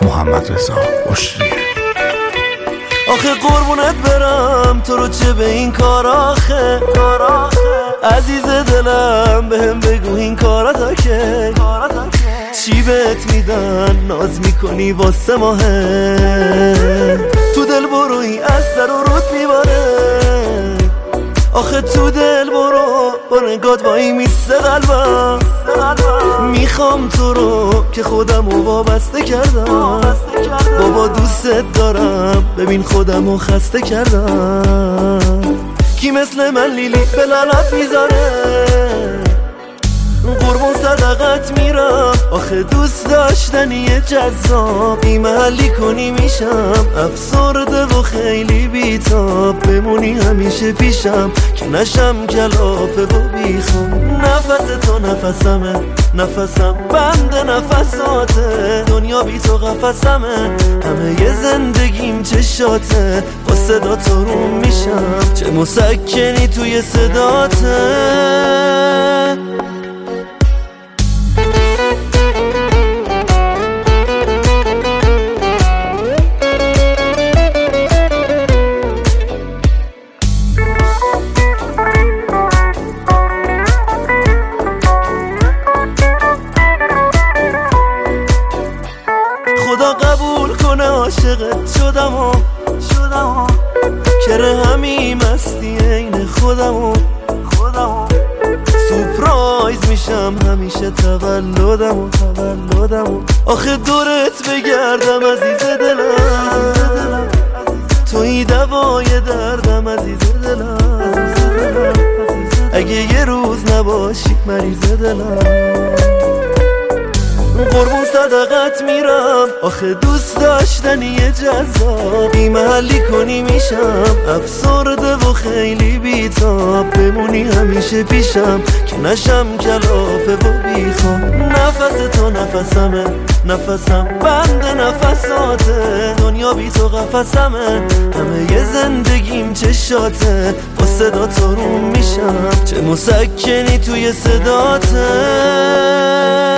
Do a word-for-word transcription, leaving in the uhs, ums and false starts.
محمد رضا بشری. آخه قربونت برم تو رو چه به این کار آخه عزیز دلم بهم بگو این کارا که چی بهت میدن ناز میکنی واسه ماهه تو دل بروی از سر و رود میباره آخه تو دل برو با نگات وایی میسته قلبم میخوام تو رو که خودم رو وابسته کردم بابا دوستت دارم ببین خودم رو خسته کردم کی مثل من لیلی به لعنت میذاره قربون صدقت میرم آخه دوست داشتنی جذاب بی محلی کنی میشم افسرده و خیلی بیتاب بمونی همیشه پیشم که نشم کلافه و بیخوام نفس تو نفسمه نفسم بند نفساته دنیا بی تو قفسمه همه ی زندگیم چشاته با صدا تو رو میشم چه مسکنی توی صداته خدا قبول کنه عاشقت شدم و شدم کره همین مستی عین خودم و خودم سورپرایز میشم همیشه تولدم و تولدم و آخه دورت بگردم عزیز دلم توی دوای دردم عزیز دلم اگه یه روز نباشی مریض دلم قربون صدقت میرم آخه دوست داشتنی جذاب بی محلی کنی میشم افسرده و خیلی بیتاب بمونی همیشه پیشم که نشم کلافه و بیخوام نفس تو نفسمه نفسم بند نفساته دنیا بی تو قفسمه همه ی زندگیم چشاته با صدا تو رو میشم چه مسکنی توی صداته